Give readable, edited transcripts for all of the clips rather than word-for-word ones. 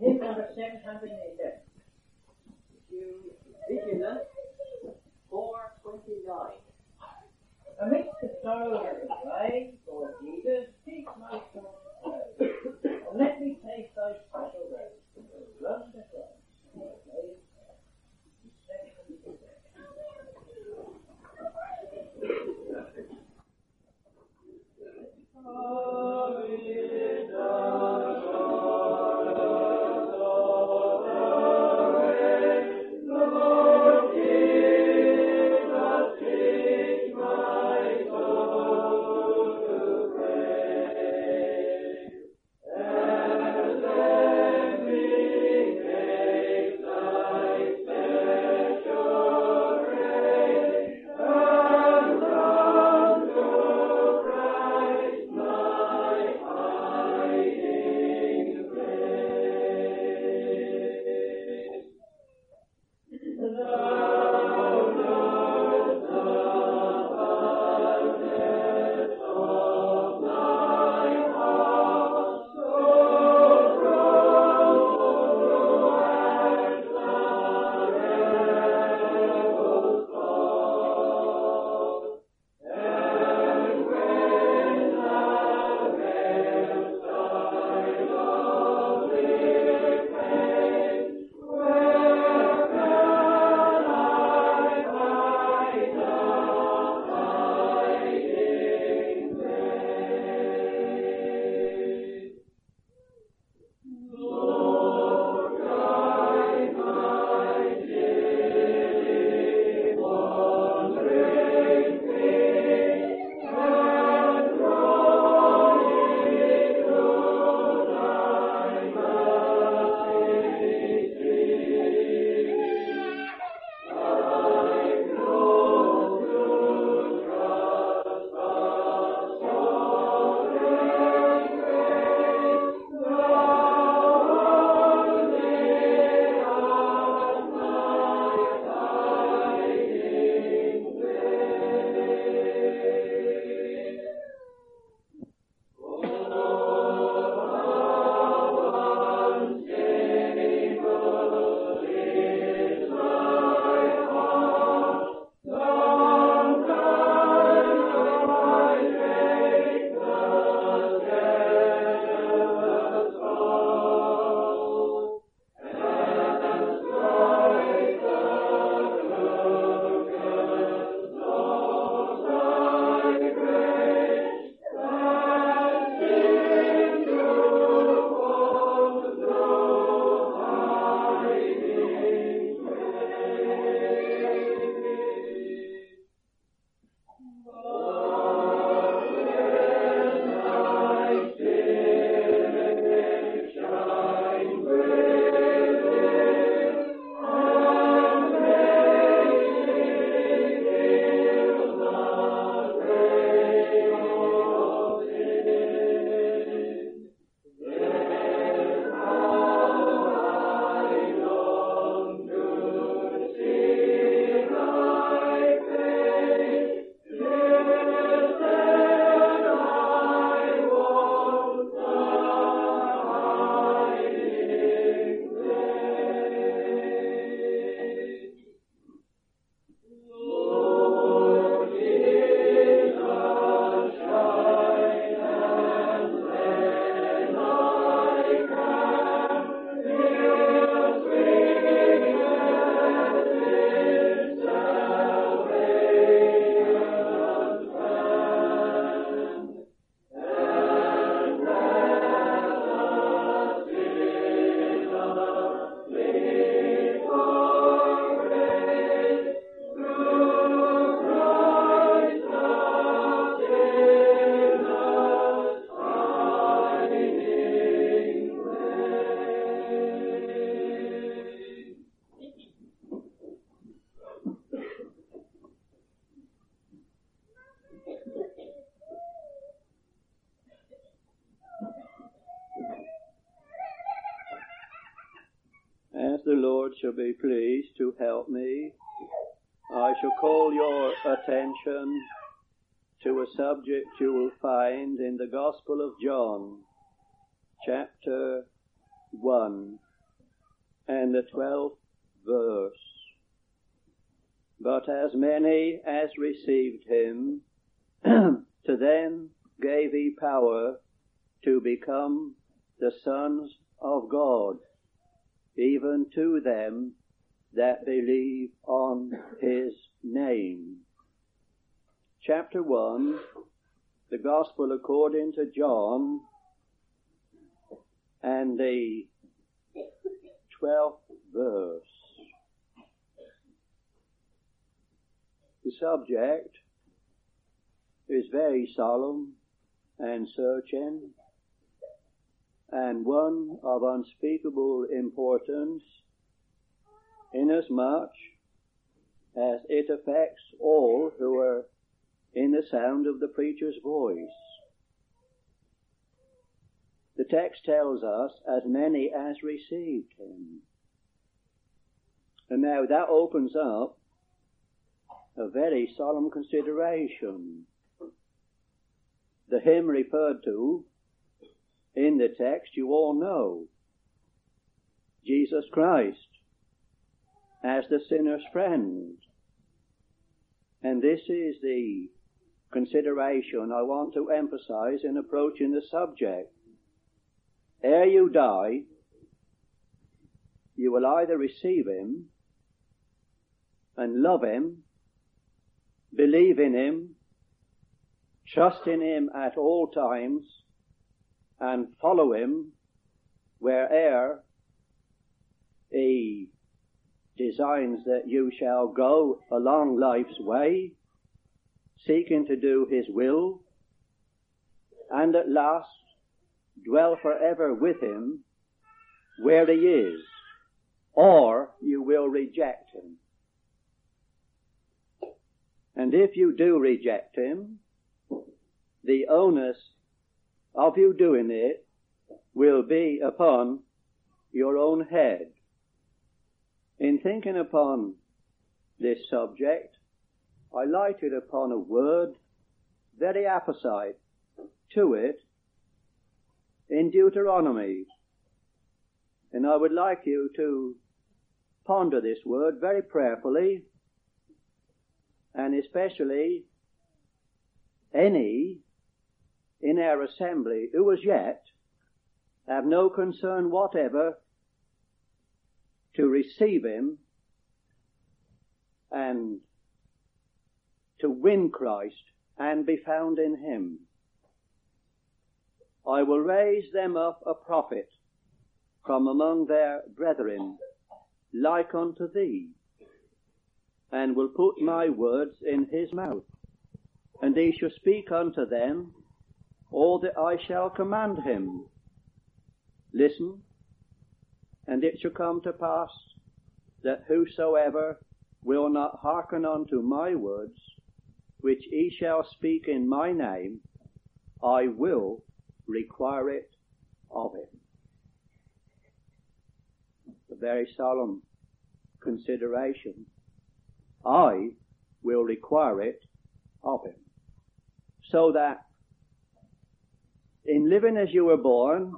Hymn number 711. Vigilance, 429. Amidst the sorrow of the grave, Lord Jesus, keep my soul alive. And let me taste thy special grace. Run the cross. the Lord shall be pleased to help me, I shall call your attention to a subject you will find in the Gospel of John, chapter 1, and the 12th verse. But as many as received him, to them gave he power to become the sons of God, even to them that believe on his name. Chapter 1, the Gospel according to John, and the 12th verse. The subject is very solemn and searching, and one of unspeakable importance, inasmuch as it affects all who are in the sound of the preacher's voice. The text tells us, as many as received him. And now that opens up a very solemn consideration. The hymn referred to in the text you all know. Jesus Christ as the sinner's friend. And this is the consideration I want to emphasize in approaching the subject. Ere you die, you will either receive him and love him, believe in him, trust in him at all times, and follow him where'er he designs that you shall go along life's way, seeking to do his will, and at last dwell forever with him where he is, or you will reject him. And if you do reject him, the onus of you doing it will be upon your own head. In thinking upon this subject, I lighted upon a word very apposite to it in Deuteronomy. And I would like you to ponder this word very prayerfully, and especially any in our assembly who as yet have no concern whatever to receive him and to win Christ and be found in him. I will raise them up a prophet from among their brethren, like unto thee, and will put my words in his mouth, and he shall speak unto them all that I shall command him. Listen, and it shall come to pass that whosoever will not hearken unto my words, which he shall speak in my name, I will require it of him. A very solemn consideration. I will require it of him. So that in living as you were born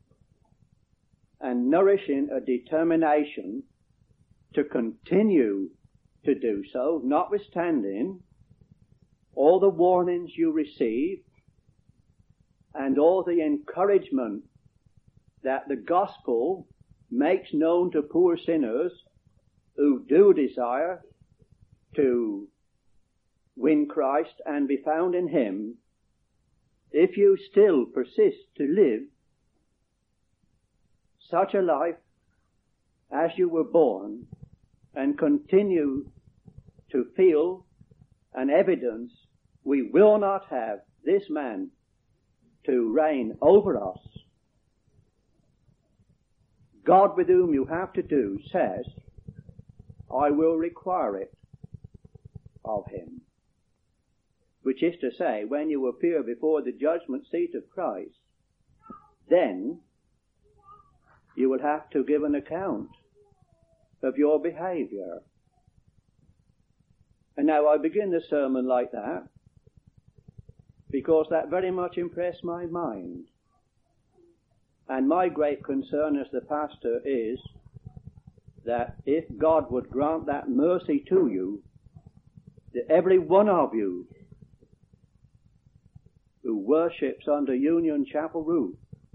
and nourishing a determination to continue to do so, notwithstanding all the warnings you receive and all the encouragement that the gospel makes known to poor sinners who do desire to win Christ and be found in him, if you still persist to live such a life as you were born and continue to feel an evidence we will not have this man to reign over us, God with whom you have to do says, I will require it of him. Which is to say, when you appear before the judgment seat of Christ, then you will have to give an account of your behavior. And now I begin the sermon like that because that very much impressed my mind. And my great concern as the pastor is that if God would grant that mercy to you, that every one of you who worships under Union Chapel roof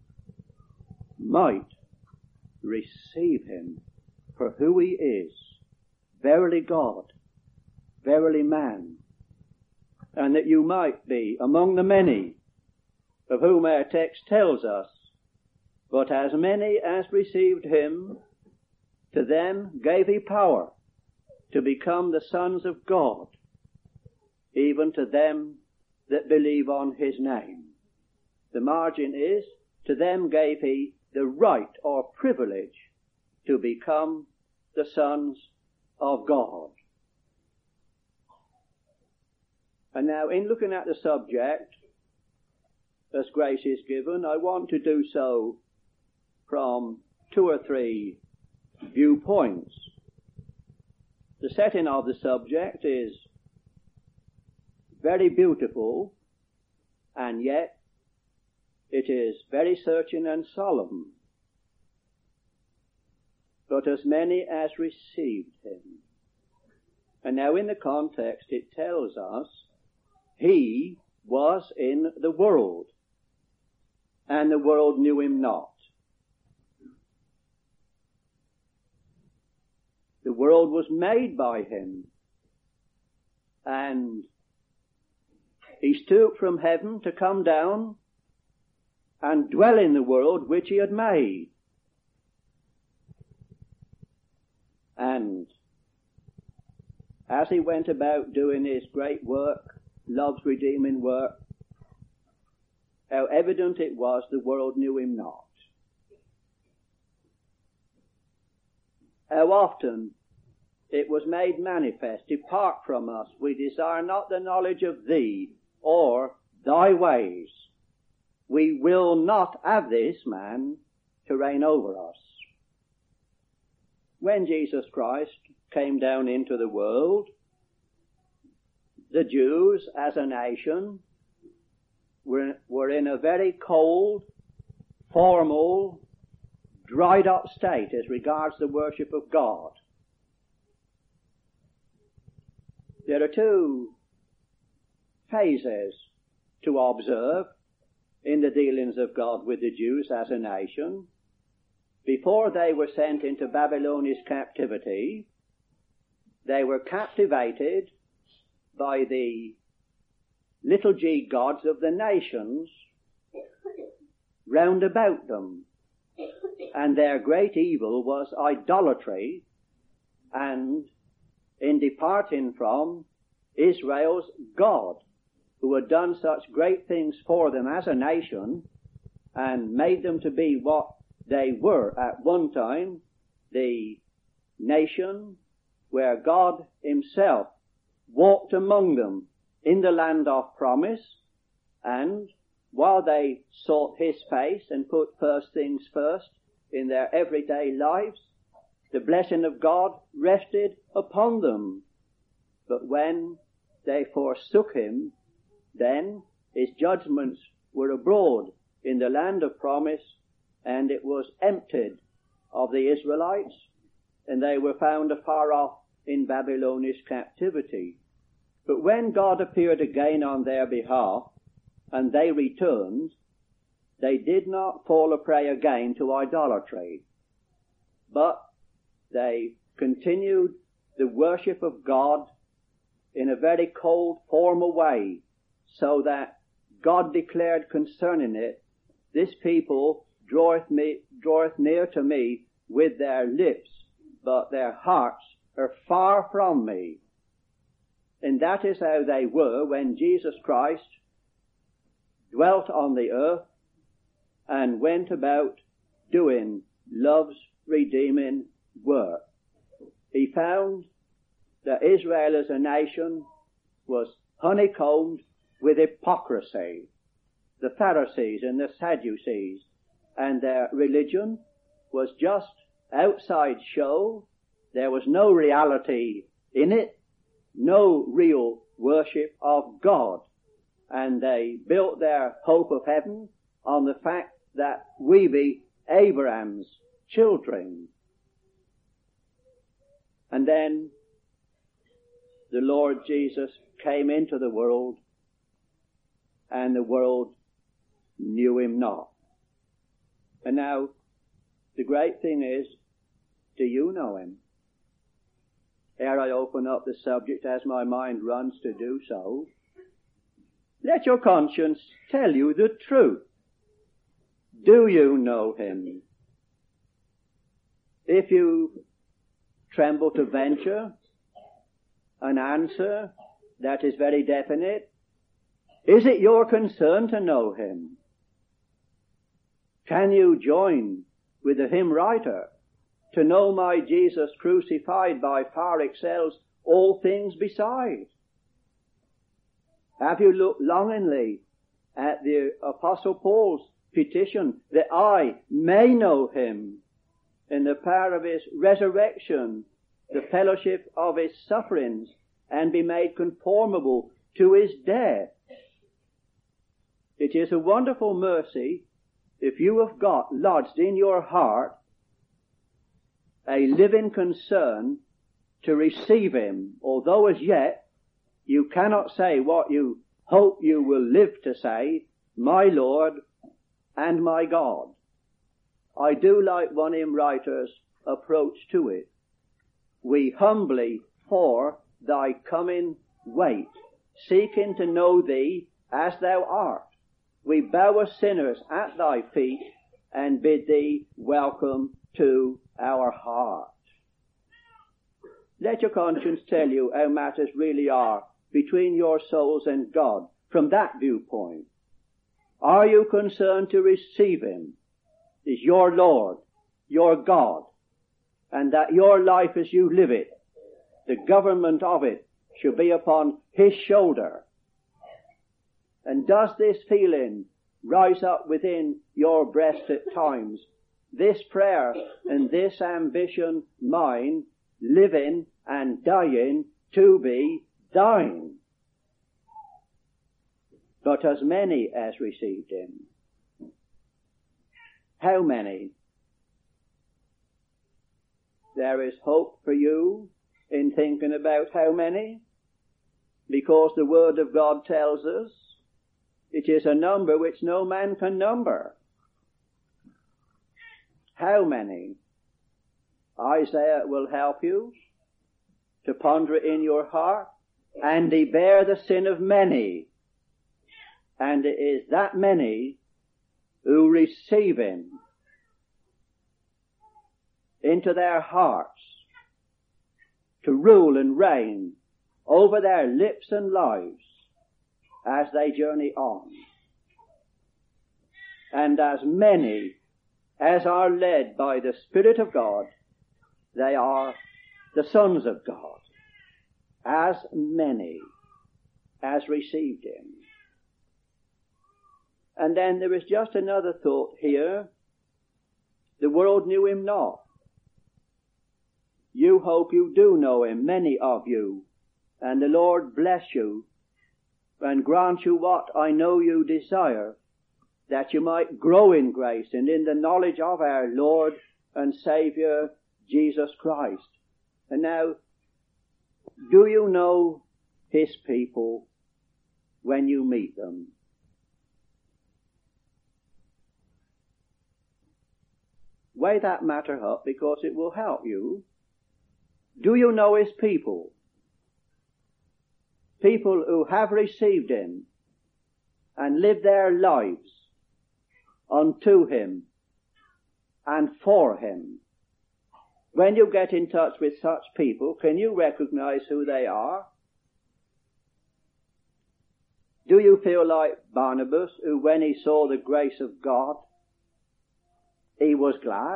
might receive him for who he is, verily God, verily man, and that you might be among the many of whom our text tells us, but as many as received him, to them gave he power to become the sons of God, even to them that believe on his name. The margin is, to them gave he the right or privilege to become the sons of God. And now, in looking at the subject, as grace is given, I want to do so from 2 or 3 viewpoints. The setting of the subject is very beautiful, and yet it is very searching and solemn. But as many as received him. And now in the context it tells us, he was in the world, and the world knew him not. The world was made by him, and he stooped from heaven to come down and dwell in the world which he had made. And as he went about doing his great work, love's redeeming work, how evident it was the world knew him not. How often it was made manifest, depart from us, we desire not the knowledge of thee or thy ways. We will not have this man to reign over us. When Jesus Christ came down into the world, the Jews as a nation were in a very cold, formal, dried up state as regards the worship of God. There are 2 phases to observe in the dealings of God with the Jews as a nation. Before they were sent into Babylonian captivity, they were captivated by the little g gods of the nations round about them. And their great evil was idolatry, and in departing from Israel's God, who had done such great things for them as a nation and made them to be what they were at one time, the nation where God himself walked among them in the land of promise, and while they sought his face and put first things first in their everyday lives, the blessing of God rested upon them. But when they forsook him, then his judgments were abroad in the land of promise, and it was emptied of the Israelites, and they were found afar off in Babylonian captivity. But when God appeared again on their behalf, and they returned, they did not fall a prey again to idolatry, but they continued the worship of God in a very cold, formal way, so that God declared concerning it, this people draweth near to me with their lips, but their hearts are far from me. And that is how they were when Jesus Christ dwelt on the earth and went about doing love's redeeming work. He found that Israel as a nation was honeycombed with hypocrisy. The Pharisees and the Sadducees and their religion was just outside show. There was no reality in it, no real worship of God. And they built their hope of heaven on the fact that we be Abraham's children. And then the Lord Jesus came into the world, and the world knew him not. And now, the great thing is, do you know him? Ere I open up the subject, as my mind runs to do so, let your conscience tell you the truth. Do you know him? If you tremble to venture an answer that is very definite, is it your concern to know him? Can you join with the hymn writer? To know my Jesus crucified by far excels all things beside. Have you looked longingly at the Apostle Paul's petition that I may know him in the power of his resurrection, the fellowship of his sufferings, and be made conformable to his death? It is a wonderful mercy if you have got lodged in your heart a living concern to receive him, although as yet you cannot say what you hope you will live to say, my Lord and my God. I do like one hymn writer's approach to it. We humbly for thy coming wait, seeking to know thee as thou art. We bow as sinners at thy feet and bid thee welcome to our heart. Let your conscience tell you how matters really are between your souls and God from that viewpoint. Are you concerned to receive him as your Lord, your God, and that your life as you live it, the government of it, should be upon his shoulder? And does this feeling rise up within your breast at times? This prayer and this ambition mine, living and dying to be thine. But as many as received him. How many? There is hope for you in thinking about how many, because the Word of God tells us it is a number which no man can number. How many? Isaiah will help you to ponder it in your heart. And he bare the sin of many. And it is that many who receive him into their hearts to rule and reign over their lips and lives as they journey on. And as many as are led by the Spirit of God, they are the sons of God. As many as received him. And then there is just another thought here. The world knew him not. You hope you do know him, many of you, and the Lord bless you and grant you what I know you desire, that you might grow in grace and in the knowledge of our Lord and Saviour Jesus Christ. And now, do you know his people when you meet them? Weigh that matter up, because it will help you. Do you know his people? People who have received him and lived their lives unto him and for him. When you get in touch with such people, can you recognize who they are? Do you feel like Barnabas, who when he saw the grace of God, he was glad?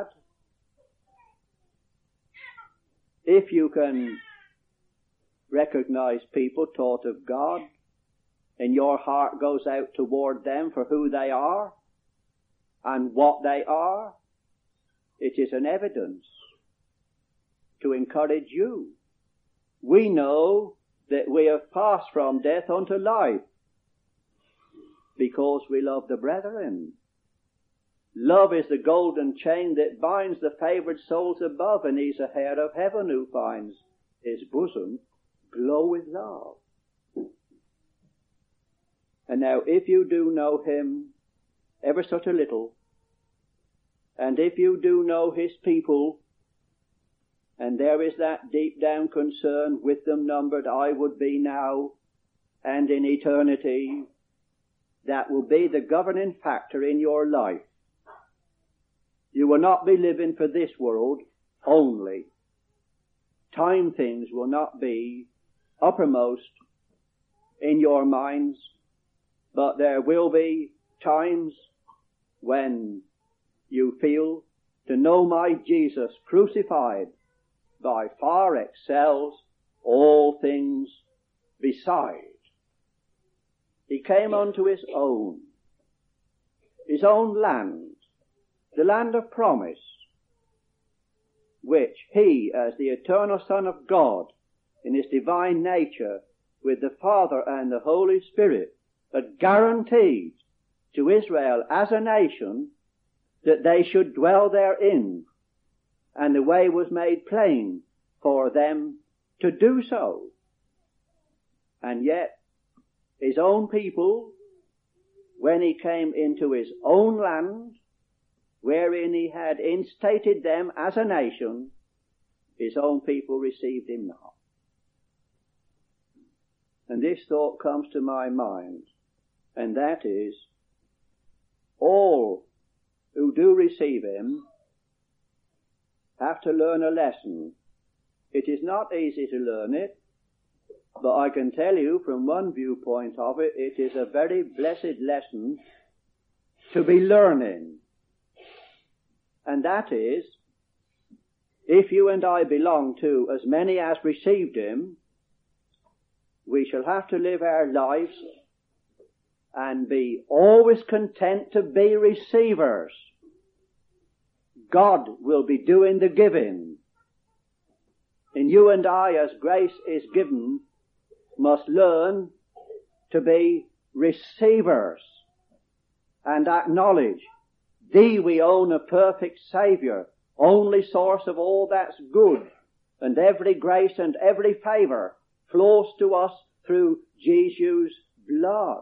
If you can recognize people taught of God, and your heart goes out toward them for who they are and what they are, it is an evidence to encourage you. We know that we have passed from death unto life because we love the brethren. Love is the golden chain that binds the favoured souls above, and he's a heir of heaven who finds his bosom glow with love. And now if you do know him ever such a little, and if you do know his people, and there is that deep down concern with them numbered I would be now and in eternity, that will be the governing factor in your life. You will not be living for this world only. Time things will not be uppermost in your minds, but there will be times when you feel to know my Jesus crucified by far excels all things beside. He came unto his own land, the land of promise, which he, as the eternal Son of God, in his divine nature, with the Father and the Holy Spirit, had guaranteed to Israel as a nation that they should dwell therein, and the way was made plain for them to do so. And yet, his own people, when he came into his own land, wherein he had instated them as a nation, his own people received him not. And this thought comes to my mind, and that is, all who do receive him have to learn a lesson. It is not easy to learn it, but I can tell you from one viewpoint of it, it is a very blessed lesson to be learning. And that is, if you and I belong to as many as received him, we shall have to live our lives and be always content to be receivers. God will be doing the giving. And you and I, as grace is given, must learn to be receivers and acknowledge thee we own a perfect Saviour, only source of all that's good, and every grace and every favour flows to us through Jesus' blood.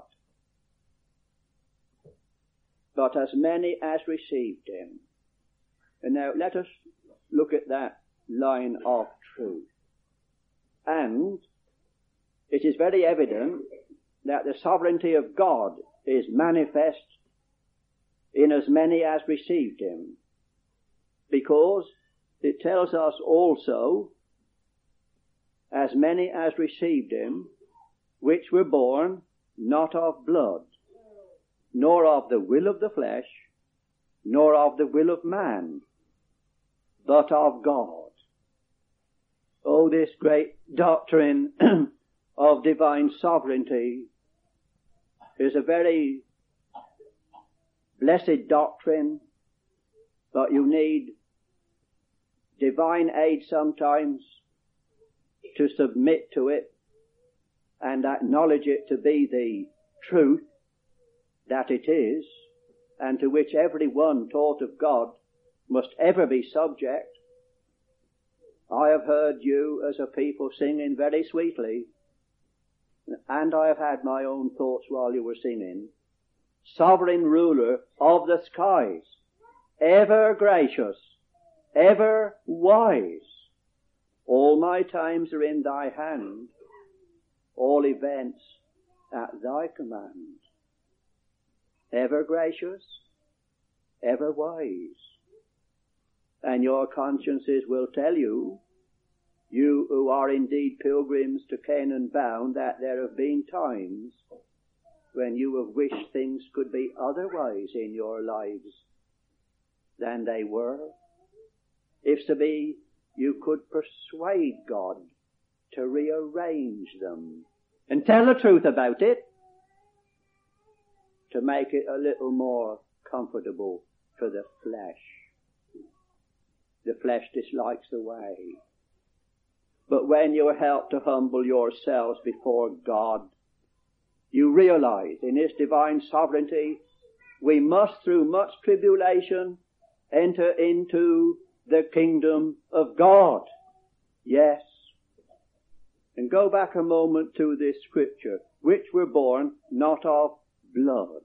But as many as received him. And now let us look at that line of truth. And it is very evident that the sovereignty of God is manifest in as many as received him, because it tells us also, as many as received him, which were born not of blood, nor of the will of the flesh, nor of the will of man, but of God. Oh, this great doctrine of divine sovereignty is a very blessed doctrine, but you need divine aid sometimes to submit to it and acknowledge it to be the truth that it is, and to which every one taught of God must ever be subject. I have heard you as a people singing very sweetly, and I have had my own thoughts while you were singing. Sovereign ruler of the skies, ever gracious, ever wise, all my times are in thy hand, all events at thy command. Ever gracious, ever wise. And your consciences will tell you, you who are indeed pilgrims to Canaan bound, that there have been times when you have wished things could be otherwise in your lives than they were. If so be you could persuade God to rearrange them and tell the truth about it, to make it a little more comfortable for the flesh. The flesh dislikes the way. But when you are helped to humble yourselves before God, you realize in his divine sovereignty, we must through much tribulation enter into the kingdom of God. Yes, And go back a moment to this scripture, which were born not of blood.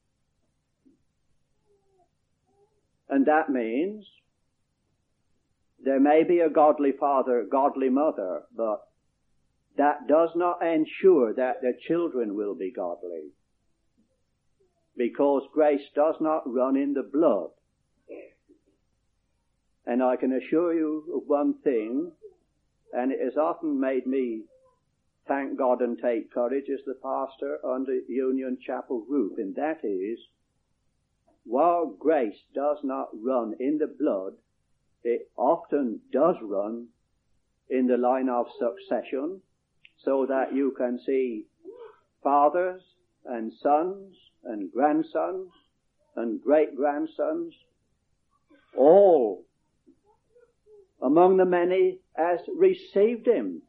And that means there may be a godly father, godly mother, but that does not ensure that their children will be godly. Because grace does not run in the blood. And I can assure you of one thing, and it has often made me thank God and take courage as the pastor under Union Chapel roof, and that is, while grace does not run in the blood, it often does run in the line of succession, so that you can see fathers and sons and grandsons and great-grandsons, all among the many as received him.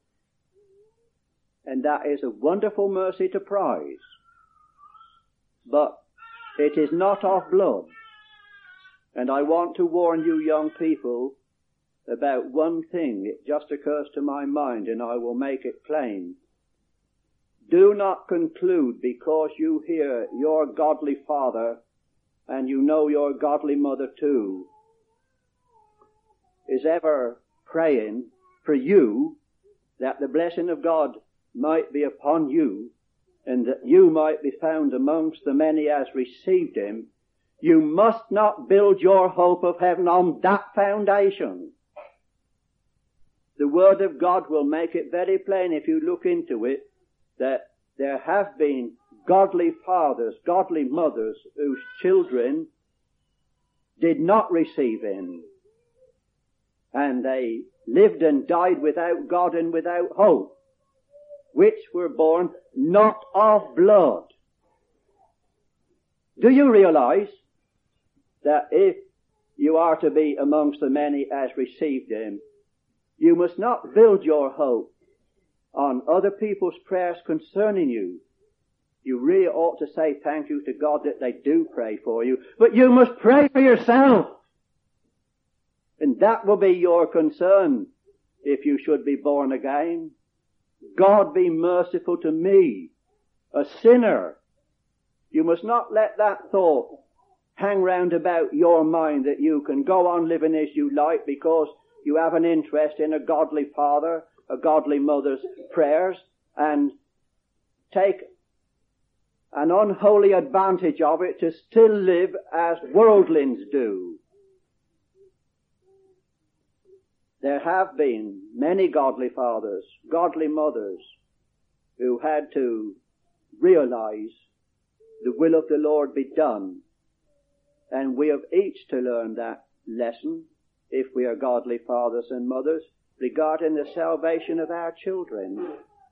And that is a wonderful mercy to prize. But it is not of blood. And I want to warn you young people about one thing. It just occurs to my mind, and I will make it plain. Do not conclude because you hear your godly father and you know your godly mother too is ever praying for you that the blessing of God might be upon you and that you might be found amongst the many as received him. You must not build your hope of heaven on that foundation. The Word of God will make it very plain if you look into it that there have been godly fathers, godly mothers whose children did not receive him. And they lived and died without God and without hope, which were born not of blood. Do you realize that if you are to be amongst the many as received him, you must not build your hope on other people's prayers concerning you. You really ought to say thank you to God that they do pray for you, but you must pray for yourself. And that will be your concern if you should be born again. God be merciful to me, a sinner. You must not let that thought hang round about your mind that you can go on living as you like because you have an interest in a godly father, a godly mother's prayers, and take an unholy advantage of it to still live as worldlings do. There have been many godly fathers, godly mothers, who had to realize the will of the Lord be done. And we have each to learn that lesson, if we are godly fathers and mothers, regarding the salvation of our children.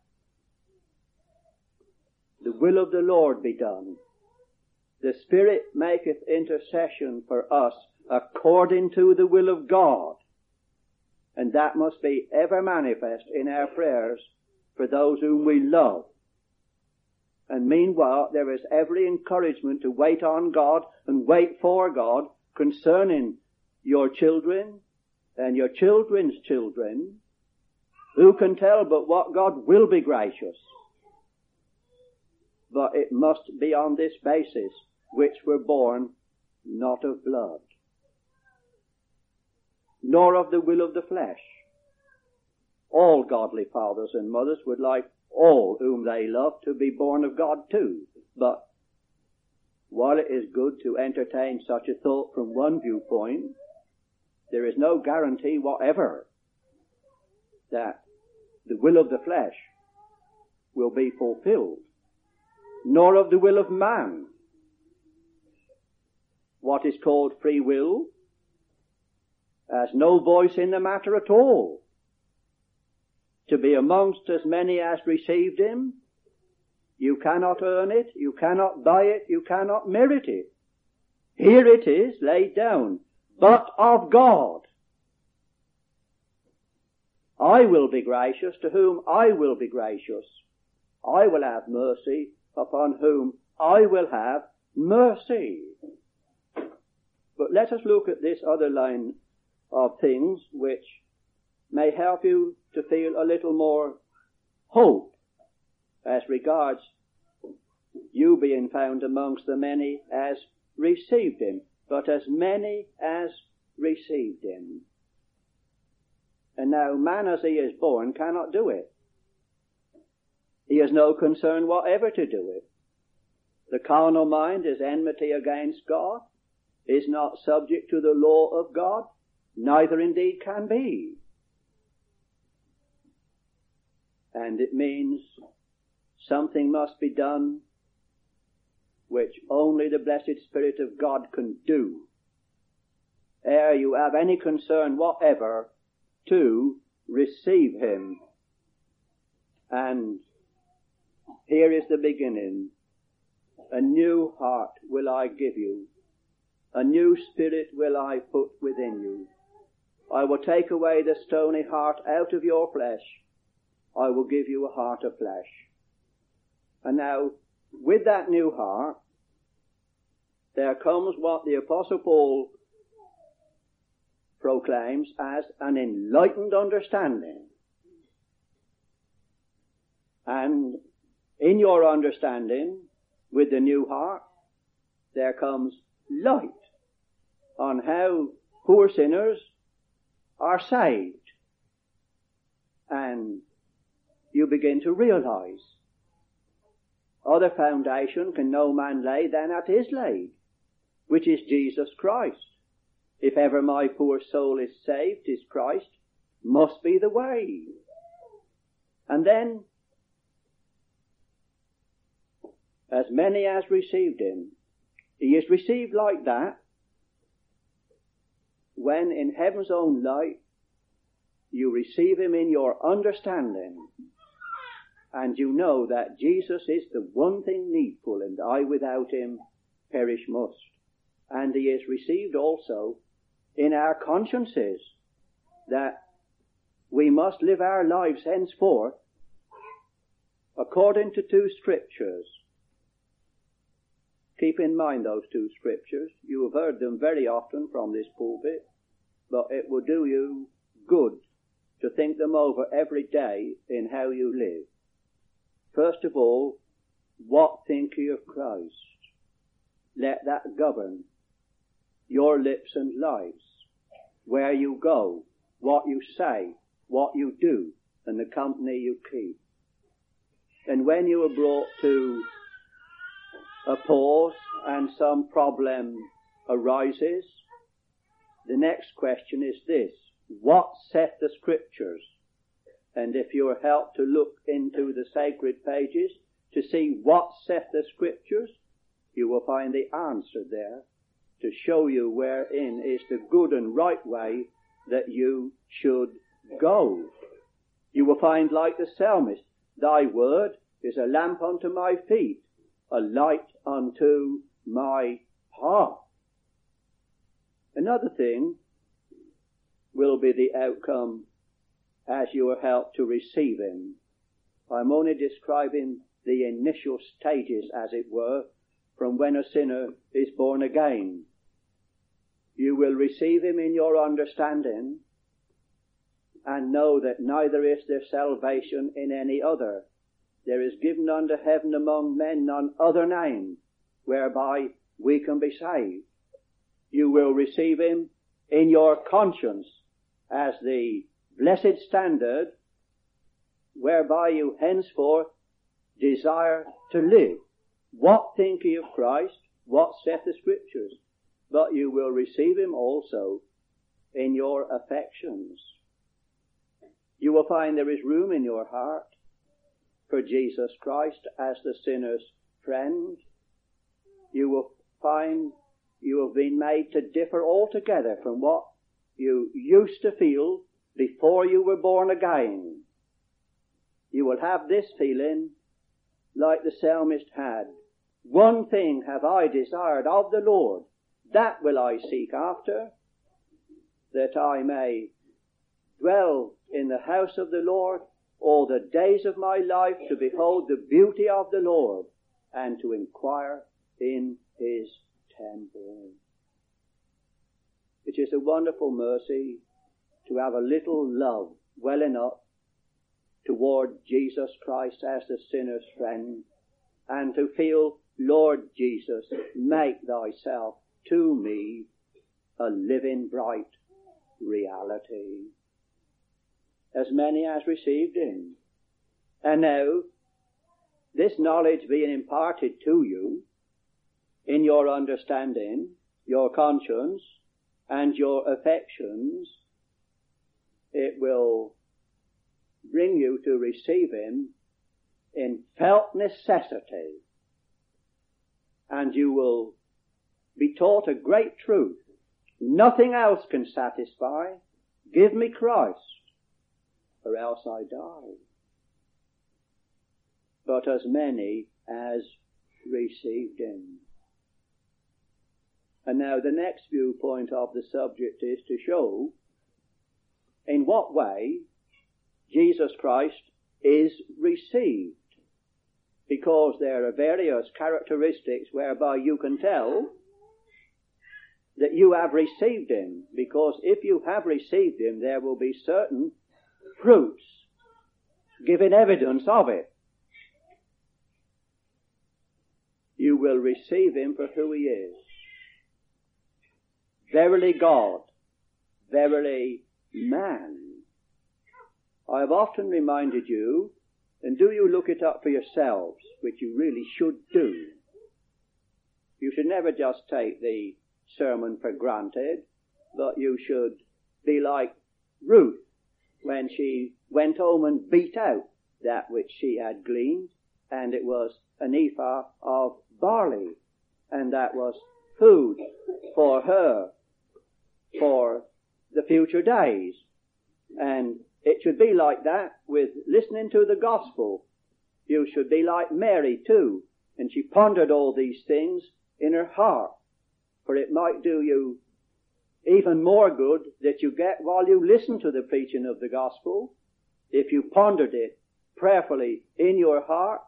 The will of the Lord be done. The Spirit maketh intercession for us according to the will of God. And that must be ever manifest in our prayers for those whom we love. And meanwhile, there is every encouragement to wait on God and wait for God concerning your children and your children's children. Who can tell but what God will be gracious? But it must be on this basis, which were born not of blood, nor of the will of the flesh. All godly fathers and mothers would like all whom they love to be born of God too. But while it is good to entertain such a thought from one viewpoint, there is no guarantee whatever that the will of the flesh will be fulfilled, nor of the will of man. What is called free will has no voice in the matter at all. To be amongst as many as received him, you cannot earn it, you cannot buy it, you cannot merit it. Here it is laid down, but of God. I will be gracious to whom I will be gracious. I will have mercy upon whom I will have mercy. But let us look at this other line of things which may help you to feel a little more hope as regards you being found amongst the many as received him, but as many as received him. And now man as he is born cannot do it. He has no concern whatever to do it. The carnal mind is enmity against God, is not subject to the law of God, neither indeed can be. And it means something must be done which only the blessed Spirit of God can do, ere you have any concern whatever to receive him. And here is the beginning. A new heart will I give you. A new spirit will I put within you. I will take away the stony heart out of your flesh. I will give you a heart of flesh. And now, with that new heart, there comes what the Apostle Paul proclaims as an enlightened understanding. And in your understanding, with the new heart, there comes light on how poor sinners are saved. And you begin to realize other foundation can no man lay than that is laid, which is Jesus Christ. If ever my poor soul is saved, 'tis Christ must be the way. And then, as many as received him, he is received like that when in heaven's own light you receive him in your understanding, and you know that Jesus is the one thing needful, and I without him perish must. And he is received also in our consciences, that we must live our lives henceforth according to two scriptures. Keep in mind those two scriptures. You have heard them very often from this pulpit, but it will do you good to think them over every day in how you live. First of all, what think ye of Christ? Let that govern your lips and lives, where you go, what you say, what you do, and the company you keep. And when you are brought to a pause and some problem arises, the next question is this: what saith the Scriptures? And if you are helped to look into the sacred pages to see what saith the Scriptures, you will find the answer there to show you wherein is the good and right way that you should go. You will find, like the psalmist, thy word is a lamp unto my feet, a light unto my path. Another thing will be the outcome as you are helped to receive him. I'm only describing the initial stages, as it were, from when a sinner is born again. You will receive him in your understanding and know that neither is there salvation in any other. There is given unto heaven among men none other name whereby we can be saved. You will receive him in your conscience as the blessed standard whereby you henceforth desire to live. What think ye of Christ? What saith the Scriptures? But you will receive him also in your affections. You will find there is room in your heart for Jesus Christ as the sinner's friend. You will find you have been made to differ altogether from what you used to feel before you were born again. You will have this feeling like the psalmist had: one thing have I desired of the Lord, that will I seek after, that I may dwell in the house of the Lord all the days of my life, to behold the beauty of the Lord and to inquire in his temple. It is a wonderful mercy to have a little love well enough toward Jesus Christ as the sinner's friend, and to feel, Lord Jesus, make thyself to me a living, bright reality. As many as received him. And now, this knowledge being imparted to you in your understanding, your conscience, and your affections, it will bring you to receive him in felt necessity. And you will be taught a great truth. Nothing else can satisfy. Give me Christ, or else I die. But as many as received him. And now the next viewpoint of the subject is to show in what way Jesus Christ is received. Because there are various characteristics whereby you can tell that you have received him. Because if you have received him, there will be certain fruits giving evidence of it. You will receive him for who he is. Verily God, verily man. I have often reminded you, and do you look it up for yourselves, which you really should do. You should never just take the sermon for granted, but you should be like Ruth when she went home and beat out that which she had gleaned, and it was an ephah of barley, and that was food for her for the future days. And it should be like that with listening to the gospel. You should be like Mary too, and she pondered all these things in her heart, for it might do you even more good that you get while you listen to the preaching of the gospel, if you pondered it prayerfully in your heart.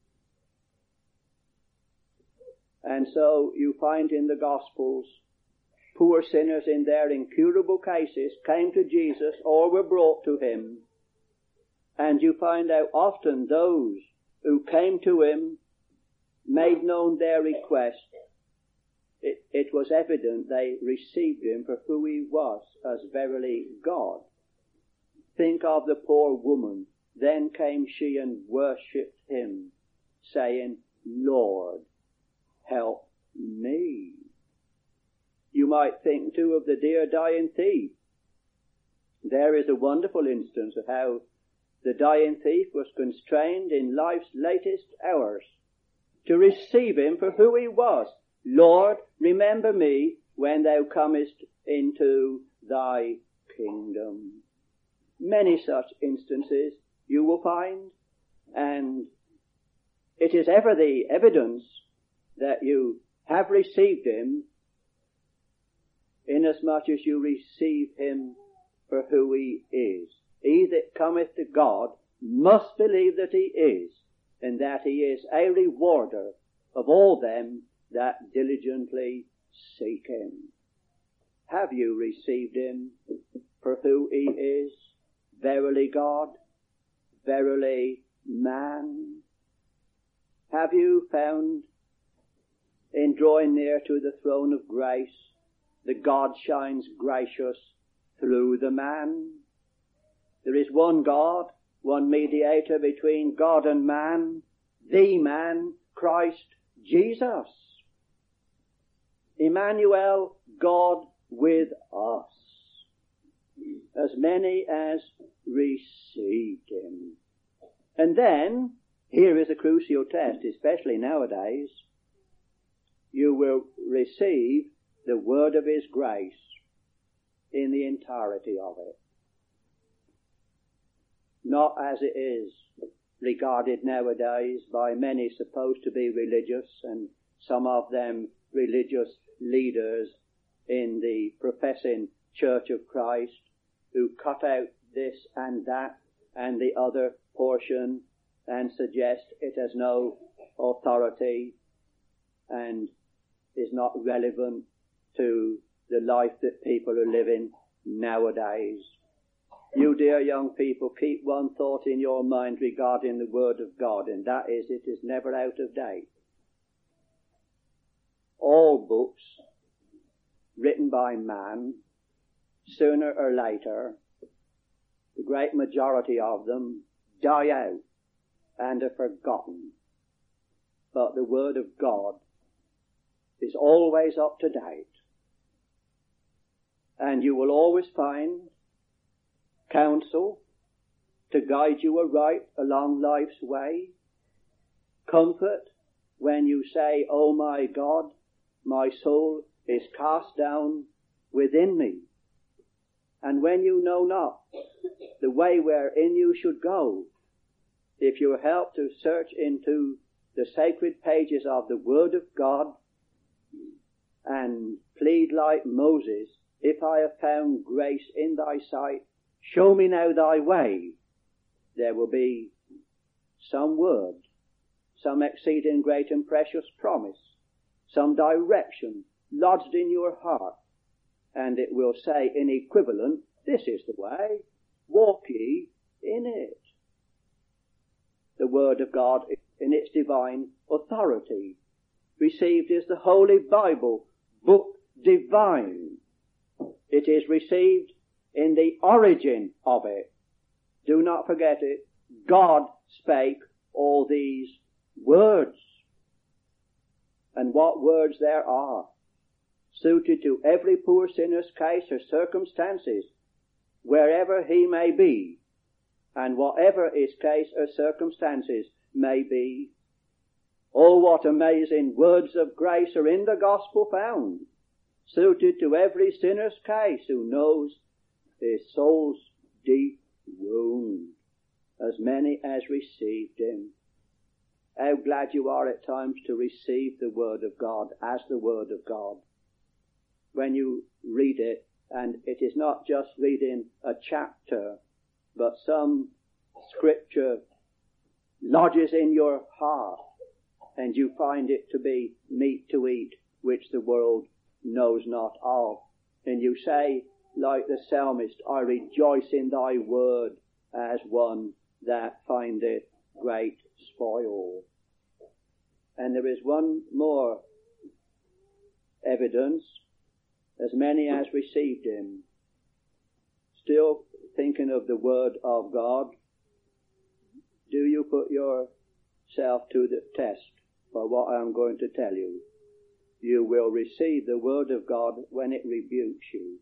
And so you find in the Gospels, poor sinners in their incurable cases came to Jesus or were brought to him. And you find out often those who came to him made known their request. It was evident they received him for who he was, as verily God. Think of the poor woman. Then came she and worshipped him, saying, Lord, help me. You might think too of the dear dying thief. There is a wonderful instance of how the dying thief was constrained in life's latest hours to receive him for who he was. Lord, remember me when thou comest into thy kingdom. Many such instances you will find, and it is ever the evidence that you have received him, inasmuch as you receive him for who he is. He that cometh to God must believe that he is, and that he is a rewarder of all them that diligently seek him. Have you received him for who he is? Verily God, verily man. Have you found in drawing near to the throne of grace that God shines gracious through the man? There is one God, one mediator between God and man, the man, Christ Jesus. Emmanuel, God with us. As many as received him. And then, here is a crucial test, especially nowadays. You will receive the word of his grace in the entirety of it. Not as it is regarded nowadays by many supposed to be religious, and some of them religious leaders in the professing Church of Christ, who cut out this and that and the other portion and suggest it has no authority and is not relevant to the life that people are living nowadays. You dear young people, keep one thought in your mind regarding the Word of God, and that is, it is never out of date. All books written by man, sooner or later, the great majority of them die out and are forgotten. But the Word of God is always up to date. And you will always find counsel to guide you aright along life's way. Comfort when you say, "Oh my God, my soul is cast down within me." And when you know not the way wherein you should go, if you are helped to search into the sacred pages of the Word of God and plead like Moses, "If I have found grace in thy sight, show me now thy way," there will be some word, some exceeding great and precious promise, some direction lodged in your heart, and it will say in equivalent, "This is the way, walk ye in it." The Word of God in its divine authority, received as the Holy Bible, book divine. It is received in the origin of it. Do not forget it. God spake all these words. And what words there are, suited to every poor sinner's case or circumstances, wherever he may be, and whatever his case or circumstances may be. Oh, what amazing words of grace are in the gospel found, suited to every sinner's case who knows his soul's deep wound, as many as received him. How glad you are at times to receive the Word of God as the Word of God. When you read it, and it is not just reading a chapter, but some scripture lodges in your heart, and you find it to be meat to eat, which the world knows not of. And you say, like the psalmist, "I rejoice in thy word as one that findeth great spoil." And there is one more evidence, as many as received him. Still thinking of the Word of God, do you put yourself to the test by what I am going to tell you? You will receive the Word of God when it rebukes you.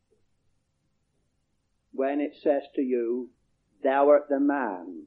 When it says to you, "Thou art the man,"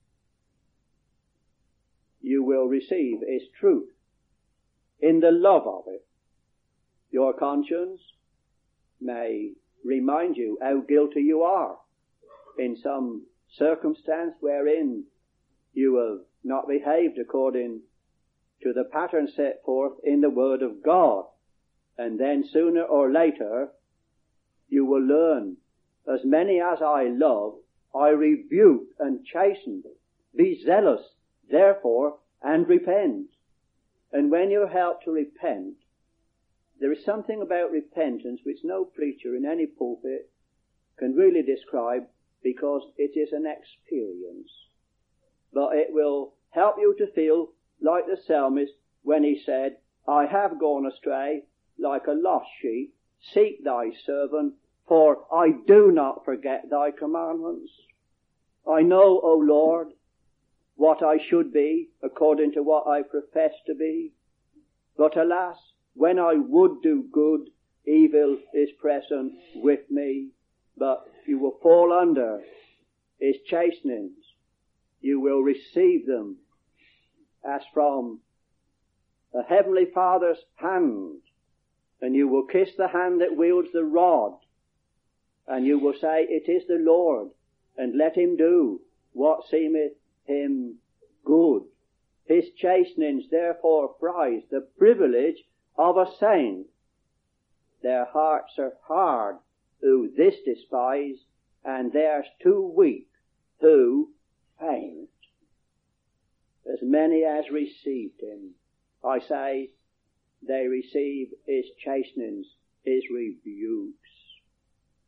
you will receive its truth in the love of it. Your conscience may remind you how guilty you are in some circumstance wherein you have not behaved according to the pattern set forth in the Word of God. And then sooner or later you will learn, "As many as I love, I rebuke and chasten. Be zealous, therefore, and repent." And when you're helped to repent, there is something about repentance which no preacher in any pulpit can really describe, because it is an experience. But it will help you to feel like the psalmist when he said, "I have gone astray like a lost sheep. Seek thy servant, for I do not forget thy commandments. I know, O Lord, what I should be according to what I profess to be. But alas, when I would do good, evil is present with me." But you will fall under his chastenings. You will receive them as from a heavenly Father's hand, and you will kiss the hand that wields the rod, and you will say, "It is the Lord," and let him do what seemeth him good. His chastenings therefore prize the privilege of a saint. Their hearts are hard who this despise, and theirs too weak who faint. As many as received him, I say, they receive his chastenings, his rebukes.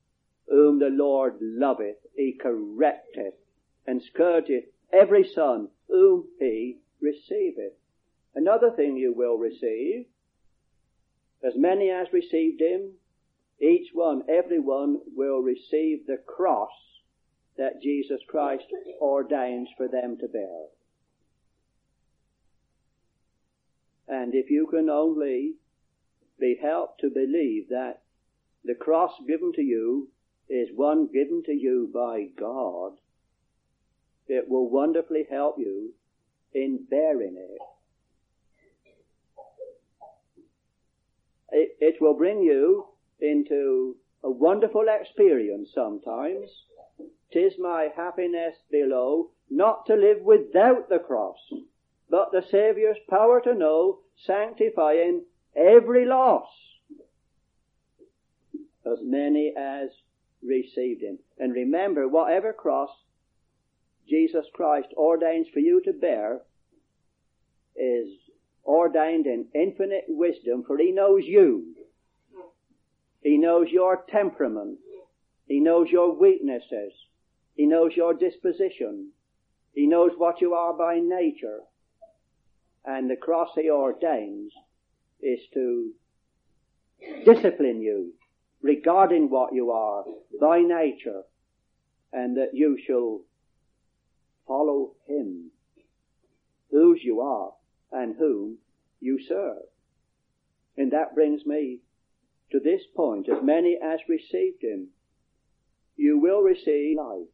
whom the Lord loveth, he correcteth, and scourgeth every son whom he receiveth. Another thing you will receive, as many as received him, each one, every one will receive the cross that Jesus Christ ordains for them to bear. And if you can only be helped to believe that the cross given to you is one given to you by God, it will wonderfully help you in bearing it. It will bring you into a wonderful experience sometimes. 'Tis my happiness below not to live without the cross, but the Saviour's power to know, sanctifying every loss, as many as received him. And remember, whatever cross Jesus Christ ordains for you to bear is ordained in infinite wisdom, for he knows you. He knows your temperament. He knows your weaknesses. He knows your disposition. He knows what you are by nature. And the cross he ordains is to discipline you regarding what you are by nature, and that you shall follow him, whose you are and whom you serve. And that brings me to this point. As many as received him, you will receive life.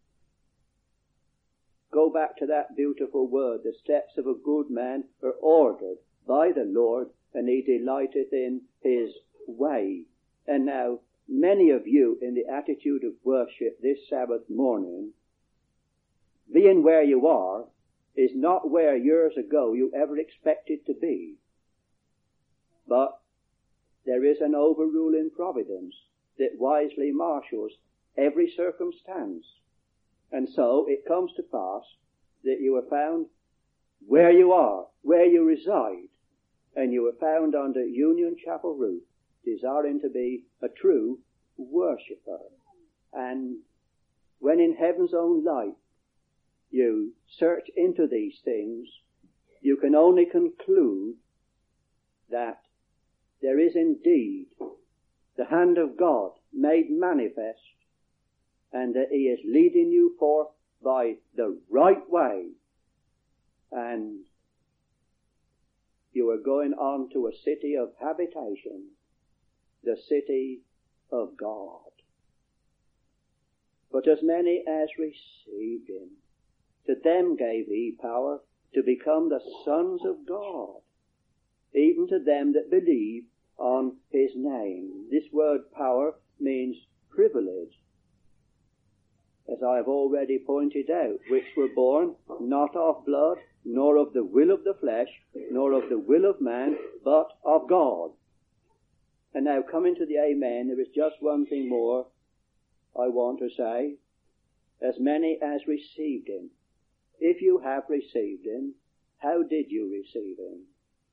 Go back to that beautiful word, the steps of a good man are ordered by the Lord, and he delighteth in his way. And now, many of you in the attitude of worship this Sabbath morning, being where you are, is not where years ago you ever expected to be. But there is an overruling providence that wisely marshals every circumstance. And so it comes to pass that you are found where you are, where you reside, and you are found under Union Chapel roof, desiring to be a true worshipper. And when in heaven's own light you search into these things, you can only conclude that there is indeed the hand of God made manifest, and that he is leading you forth by the right way, and you are going on to a city of habitation, the city of God. But as many as received him, to them gave he power to become the sons of God, even to them that believe on his name. This word power means privilege, as I have already pointed out, which were born not of blood, nor of the will of the flesh, nor of the will of man, but of God. And now, coming to the amen, there is just one thing more I want to say. As many as received him. If you have received him, how did you receive him?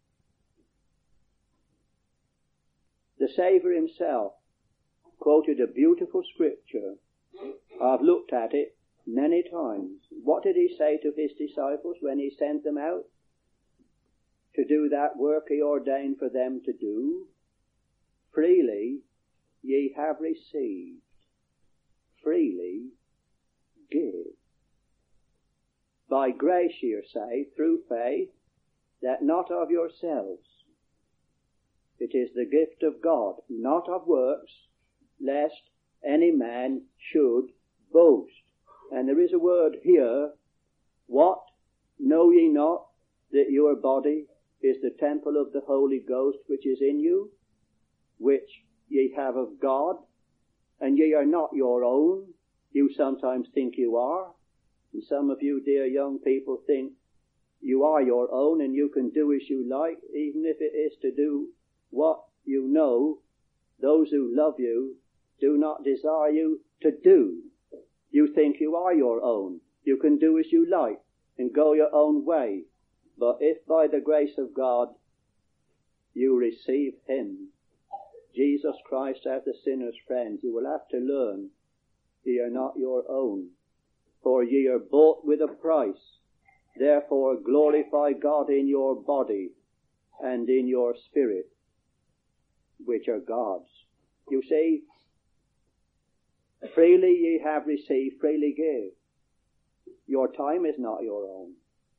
The Saviour himself quoted a beautiful scripture. I've looked at it many times. What did he say to his disciples when he sent them out to do that work he ordained for them to do? Freely ye have received, freely give. By grace ye are saved through faith, that not of yourselves. It is the gift of God, not of works, lest any man should boast. And there is a word here, what? Know ye not that your body is the temple of the Holy Ghost which is in you, which ye have of God, and ye are not your own? You sometimes think you are, and some of you dear young people think you are your own and you can do as you like, even if it is to do what you know those who love you do not desire you to do. You think you are your own. You can do as you like and go your own way. But if by the grace of God you receive him, Jesus Christ as the sinner's friend, you will have to learn Ye are not your own, for ye are bought with a price. Therefore glorify God in your body and in your spirit, which are God's. You see, freely ye have received, freely give. Your time is not your own.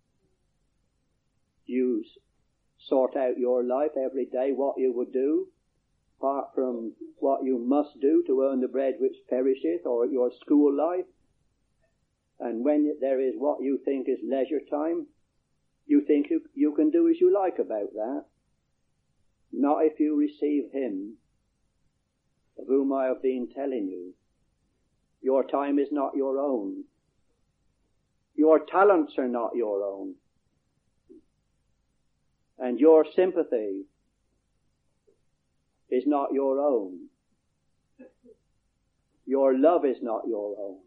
You sort out your life every day, what you would do, apart from what you must do to earn the bread which perisheth, or your school life. And when there is what you think is leisure time, you think you can do as you like about that. Not if you receive him, of whom I have been telling you. Your time is not your own. Your talents are not your own. And your sympathy is not your own. Your love is not your own.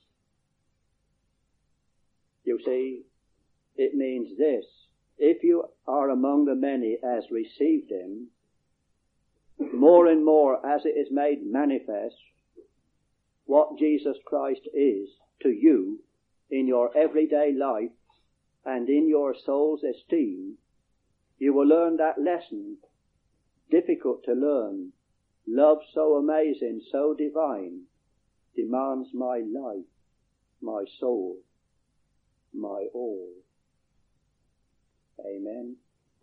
You see, it means this: if you are among the many as received him, more and more as it is made manifest what Jesus Christ is to you in your everyday life and in your soul's esteem, you will learn that lesson, difficult to learn. Love so amazing, so divine, demands my life, my soul, my all. Amen.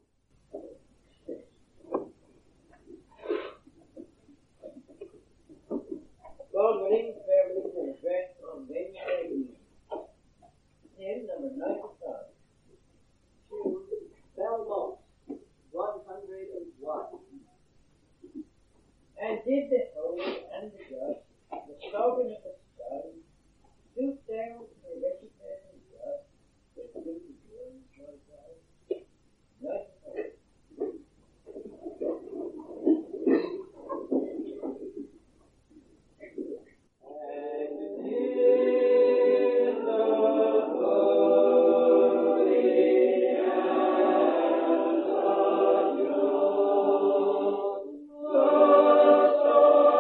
God willing, fairly to address on Wednesday evening. Hymn number 95. To Belmont, 101. And did the holy and the just, the sovereign of the sky, stoop down to the wretched and just, with guilty words like that? 95. Oh,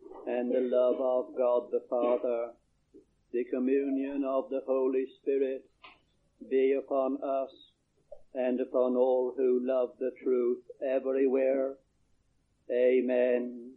and the love of God the Father, the communion of the Holy Spirit, be upon us and upon all who love the truth everywhere. Amen.